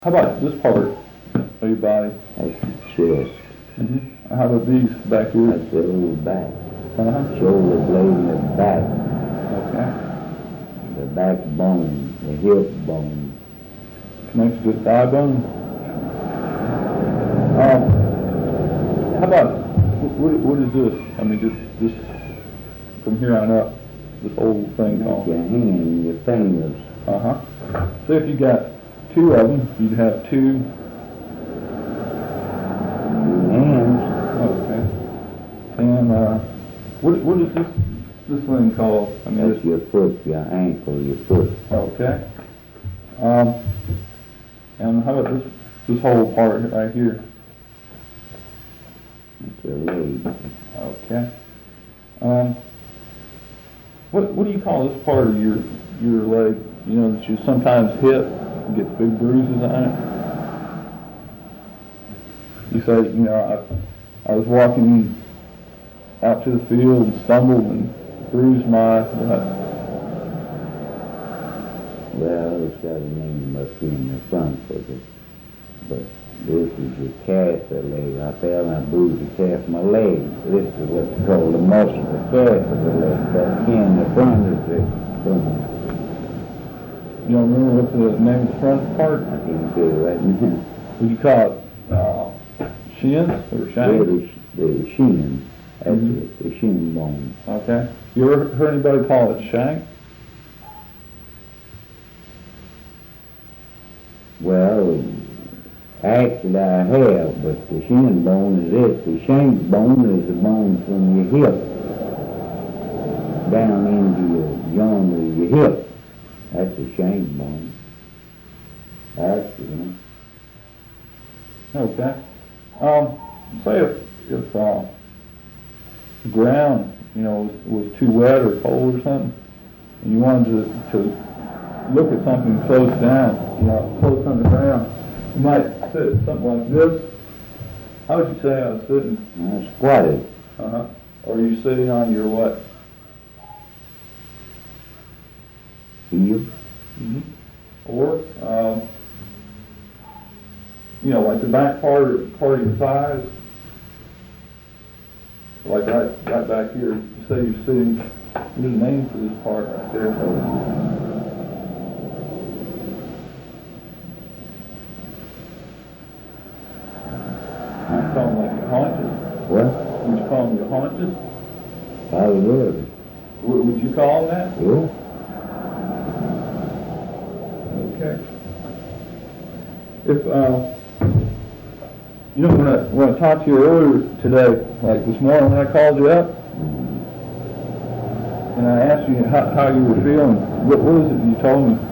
How about this part of your body? That's the chest. How about these back here? That's the whole back. Uh-huh. Shoulder blade in the back. Okay. The backbone, the hip bone. Connected to the thigh bone. How about, what is this? I mean, this from here on up, this whole thing That's called. your hand, your fingers. Uh-huh. So if you got two of them, you'd have two. Your hands. Okay. And what is this thing called? I mean, That's your foot, your ankle, your foot. okay. And how about this whole part right here? That's your leg. Okay. What do you call this part of your leg? You know, that you sometimes hit and get big bruises on it. You say, you know, I was walking out to the field and stumbled and bruised my what? Well, it's got a name up here in the front of it. But this is your calf leg. I fell and I bruised the calf of my leg. This is what's called the muscle, the calf of the leg. Back here in the front is the front. You don't remember what the name of the front part? I can't say it right now. Would you call it shins or shanks? The shin. That's it, the shin bone. Okay. You ever heard anybody call it shank? Well, actually I have, but the shin bone is it. The shank bone is the bone from your hip down into your joint of your hip. That's the shank bone. That's it. Okay. Say if the ground, you know, was too wet or cold or something, and you wanted to look at something close down, you know, close on the ground, you might sit something like this. How would you say I was sitting? I squatted. Uh-huh. Or are you sitting on your what? Heel. Or, you know, like the back part of your thighs, like right back here. You say you're sitting, there's a name for this part right there. You call them like your haunches? What? Would you call them your haunches? I would. Would you call them that? Yeah. Okay. If, you know, when I talked to you earlier today, like this morning when I called you up, and I asked you how you were feeling, what was it you told me?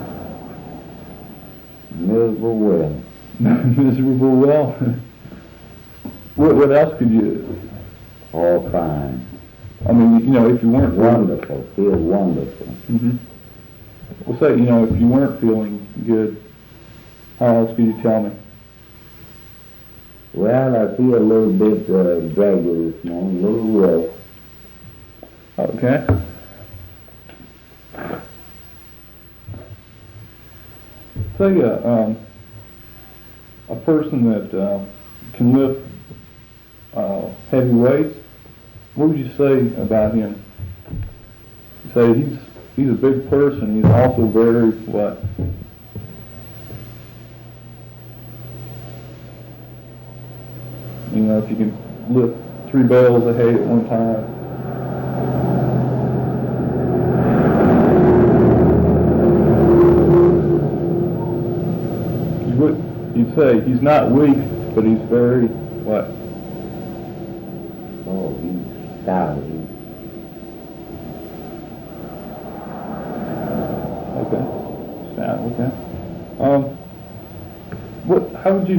Miserable well. Miserable well? What else could you? All fine. I mean, you know, if you weren't Wonderful. Feel wonderful. Mm-hmm. Well, say, you know, if you weren't feeling good, how else could you tell me? Well, I feel a little bit draggy this morning, a little rough. Okay. Say a person that can lift heavy weights, what would you say about him? You say he's a big person. He's also very what? You know, if you can lift 3 bales of hay at one time. You'd say he's not weak, but he's very what? Oh, he's stout. Okay. Stout. Okay. How would you